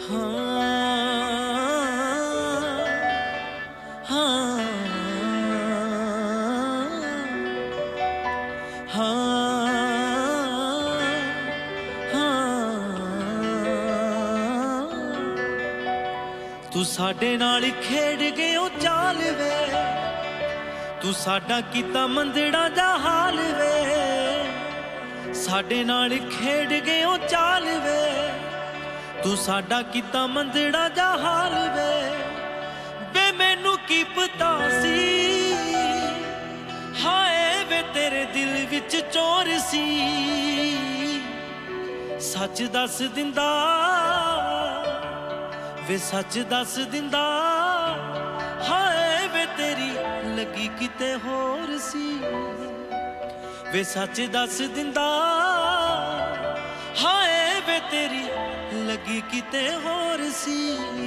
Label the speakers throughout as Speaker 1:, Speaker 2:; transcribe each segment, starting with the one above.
Speaker 1: तू साडे नाल खेड गयो चाल वे, तू साडा कीता मंदड़ा दा हाल वे। साडे नाल खेड गयो चाल वे, तू साडा कीता मंदड़ा दा हाल वे। वे मैनू की पता सी हाय वे तेरे दिल विच चोर सी। सच दस दिंदा वे सच दस दिंदा हाय वे तेरी लगी किते होर सी। वे सच दस दिंदा हाय वे तेरी लगी किते होर सी।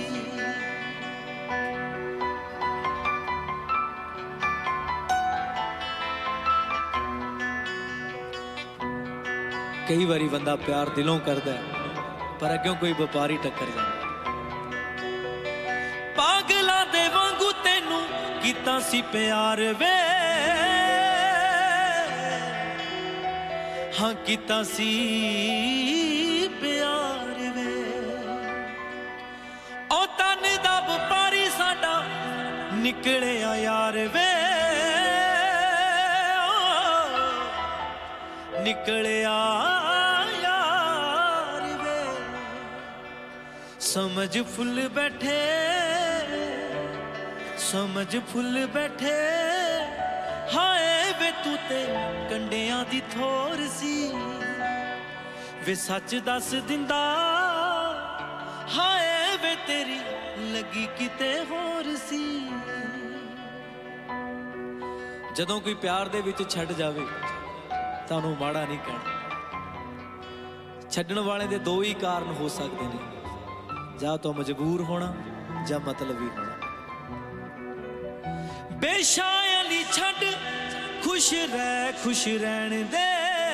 Speaker 1: कई बारी बंदा प्यार दिलों करदा पर अग्यों कोई व्यापारी टक्कर जाता। पागला दे वांगू तेनू कीता सी प्यार वे, हाँ कीता सी प्यार वे। ओ तन दा व्यापारी साडा निकलिया यार वे, निकलिया यार वे। समझ फुल बैठे समझ फुल बैठे हाय वे तू ते कंडियां दी थोर सी। वे सच दस दिंदा हाय वे तेरी लगी किते होर सी। जदों कोई प्यार दे विच छड्ड जावे तानू माड़ा नहीं कहना। छड्डण वाले दे दो ही कारण हो सकते ने, जां तो मजबूर होना जां मतलबी होना। बेशायली छड़ खुश रहन दे,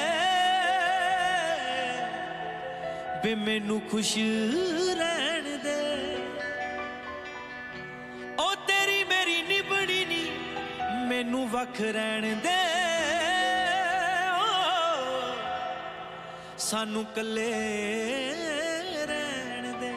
Speaker 1: बे मैनू खुश रहन दे। ओ तेरी मेरी निबड़ी नी मैनू वख रहन दे। सानू कल्ले रहन दे।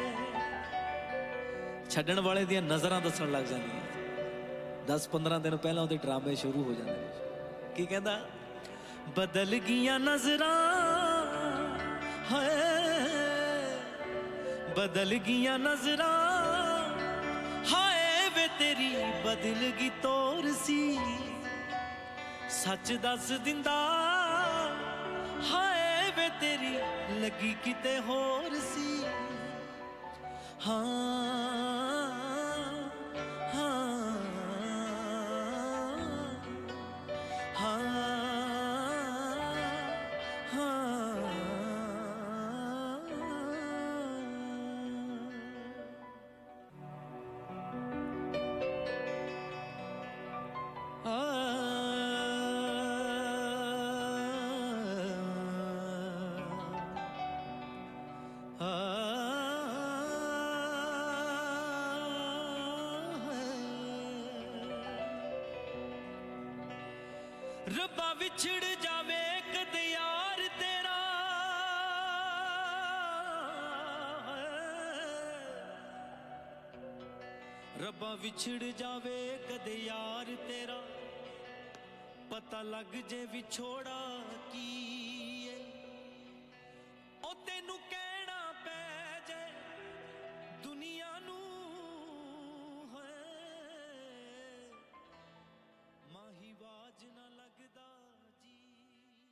Speaker 1: छड्डण वाले दियां नज़रां दस्सण लग जांदियां। 10-15 दिन पहला उहदे ड्रामे शुरू हो जाते हैं। की कहंदा बदल गियां नज़रां हाय बदल गियां नज़रां हाय वे तेरी बदल गई तोर सी। सच दस दिंदा हाय वे तेरी लगी किते होर सी। हाँ रब्बा विछड़ जावे कदे यार तेरा, रब्बा विछड़ जावे कदे यार तेरा। पता लग जे विछोड़ा